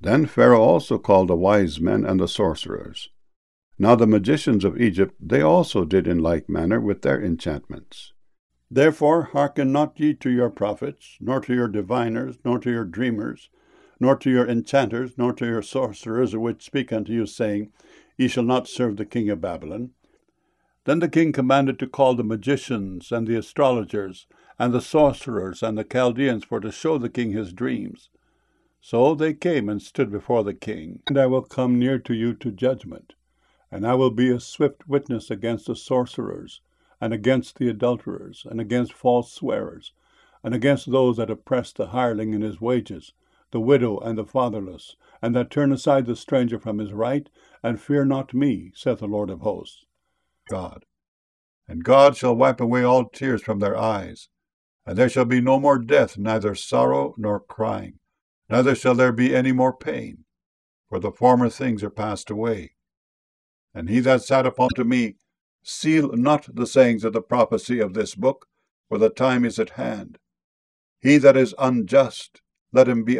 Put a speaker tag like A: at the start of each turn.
A: Then Pharaoh also called the wise men and the sorcerers. Now the magicians of Egypt, they also did in like manner with their enchantments. Therefore hearken not ye to your prophets, nor to your diviners, nor to your dreamers, nor to your enchanters, nor to your sorcerers, which speak unto you, saying, Ye shall not serve the king of Babylon. Then the king commanded to call the magicians, and the astrologers, and the sorcerers, and the Chaldeans, for to show the king his dreams. So they came and stood before the king. And I will come near to you to judgment, and I will be a swift witness against the sorcerers, and against the adulterers, and against false swearers, and against those that oppress the hireling in his wages, the widow and the fatherless, and that turn aside the stranger from his right, and fear not me, saith the Lord of hosts. God. And God shall wipe away all tears from their eyes, and there shall be no more death, neither sorrow nor crying, neither shall there be any more pain, for the former things are passed away. And he that said unto me, Seal not the sayings of the prophecy of this book, for the time is at hand. He that is unjust, let him be